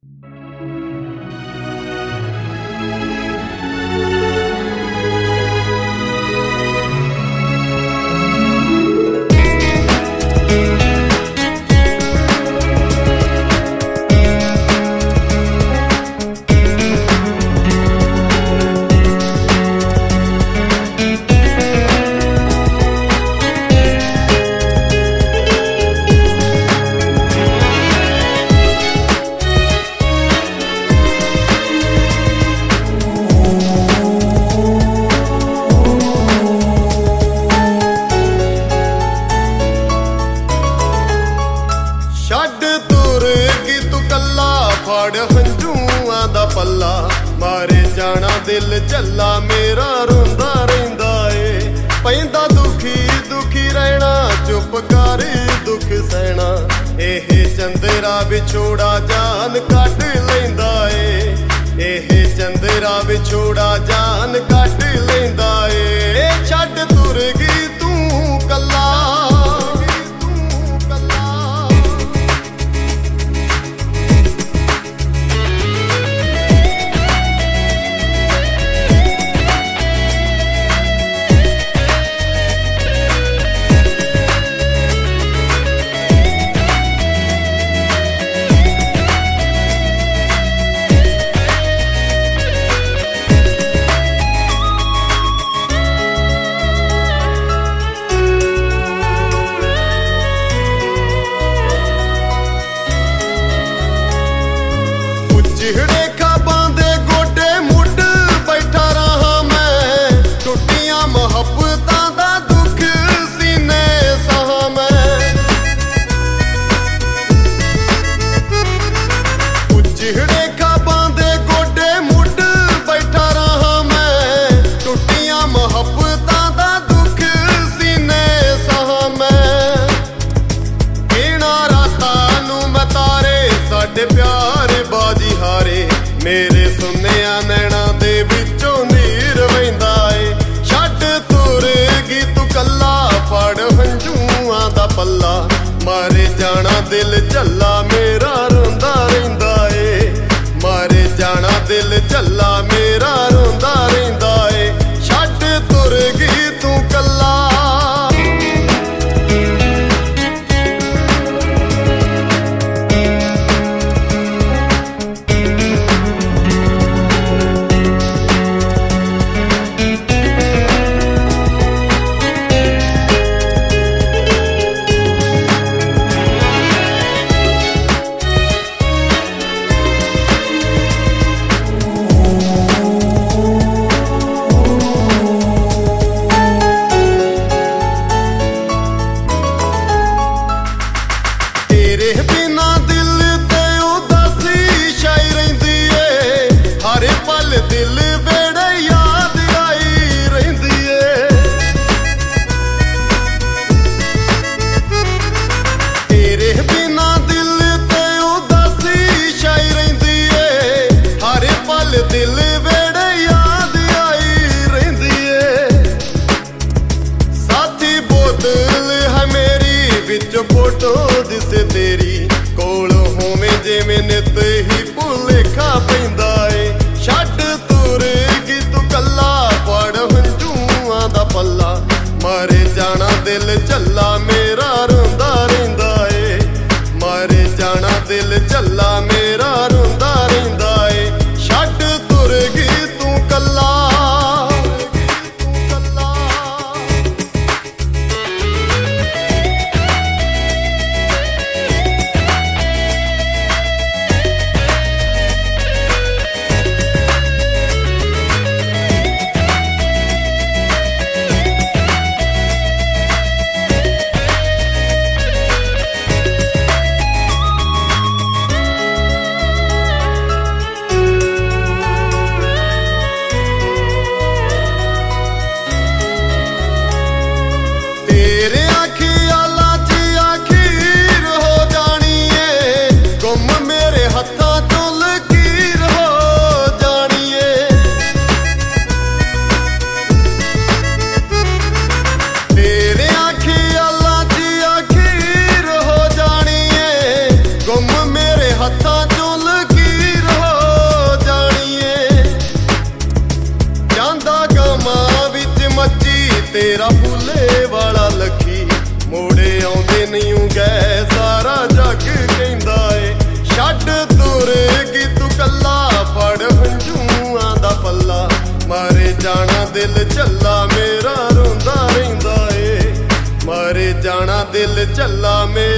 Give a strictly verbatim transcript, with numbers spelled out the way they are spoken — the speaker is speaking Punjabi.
ਹੰਝੂਆਂ ਦਾ ਪੱਲਾ ਮਾਰੇ ਜਾਣਾ ਦਿਲ ਝੱਲਾ ਮੇਰਾ ਰੋਂਦਾ ਰਹਿੰਦਾ ਏ ਪੈਂਦਾ ਦੁਖੀ ਦੁਖੀ ਰਹਿਣਾ ਚੁੱਪ ਕਰ ਦੁੱਖ ਸਹਿਣਾ ਇਹ ਚੰਦਰਾ ਵਿਛੋੜਾ ਜਾਨ ਕੱਢ ਲੈਂਦਾ ਏ ਇਹ ਚੰਦਰਾ ਵਿਛੋੜਾ ਜਾਨ ਕੱਢ ਲੈਂਦਾ ਏ ਛੱਡ ਤੁਰ ਗਈ ਤੂੰ ਕੱਲਾ ਜਿਹੜੇ ਖਾਬਾਂ ਦੇ ਗੋਡੇ ਮੁੱਢ ਬੈਠਾ ਰਹਾ ਮੈਂ ਟੁੱਟੀਆਂ ਮੁਹੱਬਤਾਂ ਦਾ ਦੁੱਖ ਸੀਨੇ ਸਹਾ ਮੈਂ ਜਿਹੜੇ ਖਾਬਾਂ ਦੇ ਗੋਡੇ ਮੁੱਢ ਬੈਠਾ ਰਹਾ ਮੈਂ ਟੁੱਟੀਆਂ ਮੁਹੱਬਤਾਂ ਦਾ ਦੁੱਖ ਸੀਨੇ ਸਹਾ ਮੈਂ ਕਿਹੜਾ ਰਾਤਾਂ ਨੂੰ ਮੈਂ ਤਾਰੇ ਸਾਡੇ ਪਿਆਰ ਬਾਜੀ ਹਾਰੇ ਮੇਰੇ ਸੁਨਿਆ ਨੈਣਾ ਦੇ ਵਿੱਚੋਂ ਨੀਰ ਵਹਿੰਦਾ ਏ ਛੱਡ ਤੁਰ ਗਈ ਤੂੰ ਕੱਲਾ ਫੜ ਹੰਝੂਆਂ ਦਾ ਪੱਲਾ ਮਾਰੇ ਜਾਣਾ ਦਿਲ ਝੱਲਾ ਮੇਰਾ ਰੋਂਦਾ ਰਹਿੰਦਾ ਏ ਮਾਰੇ ਜਾਣਾ ਦਿਲ ਝੱਲਾ ਮੇਰਾ ਰੋਂਦਾ ਰਹਿੰਦਾ ਏ ਛੱਡ ਤੁਰ ਗਈ ਤੂੰ ਕੱਲਾ ਤੇਰਾ ਫੁੱਲੇ ਵਾਲਾ ਲੱਖੀ ਮੋੜੇ ਆਉਂਦੇ ਨਹੀਂ ਗਏ ਸਾਰਾ ਜੱਗ ਕਹਿੰਦਾ ਏ ਛੱਡ ਤੁਰ ਗਈ ਤੂੰ ਕੱਲਾ ਫੜ ਹੰਝੂਆਂ ਦਾ ਪੱਲਾ ਮਾਰੇ ਜਾਣਾ ਦਿਲ ਝੱਲਾ ਮੇਰਾ ਰੋਂਦਾ ਰਹਿੰਦਾ ਏ ਮਾਰੇ ਜਾਣਾ ਦਿਲ ਝੱਲਾ ਮੇਰਾ